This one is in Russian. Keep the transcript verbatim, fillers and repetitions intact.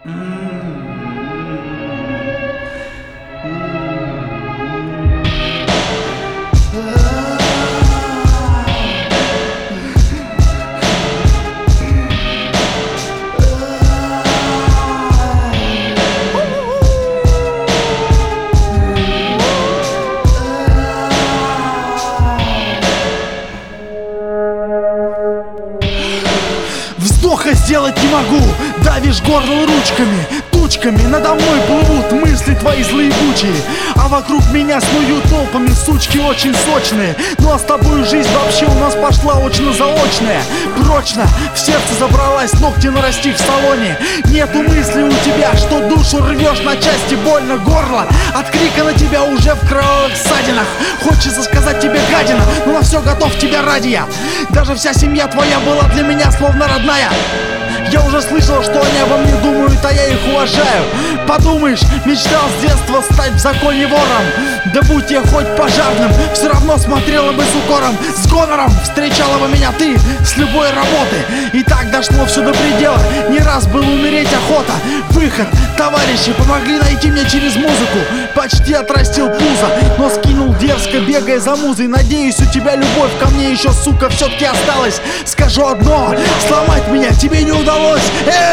Вздоха сделать не могу, давишь горло ручками. Тучками надо мной плывут мысли твои злые бучие, а вокруг меня снуют толпами сучки очень сочные. Ну а с тобой жизнь вообще у нас пошла очно-заочная. Прочно в сердце забралась, ногти нарастив в салоне. Нету мысли у тебя, что душу рвешь на части, больно горло от крика на тебя уже в кровавых ссадинах. Хочется сказать тебе гадина, но на все готов тебя ради я. Даже вся семья твоя была для меня словно родная. Я уже слышал, что они обо мне думают, а я их уважаю. Подумаешь, мечтал с детства стать в законе вором. Да будь я хоть пожарным, все равно смотрела бы с укором. С гонором встречала бы меня ты с любой работы. И так дошло все до предела, не раз было умереть охота. Выход, товарищи помогли найти мне через музыку. Почти отрастил пузо, но скинул дерзко, бегая за музой. Надеюсь, у тебя любовь ко мне еще, сука, все-таки осталась. Скажу одно, сломать меня тебе не удалось. Эй!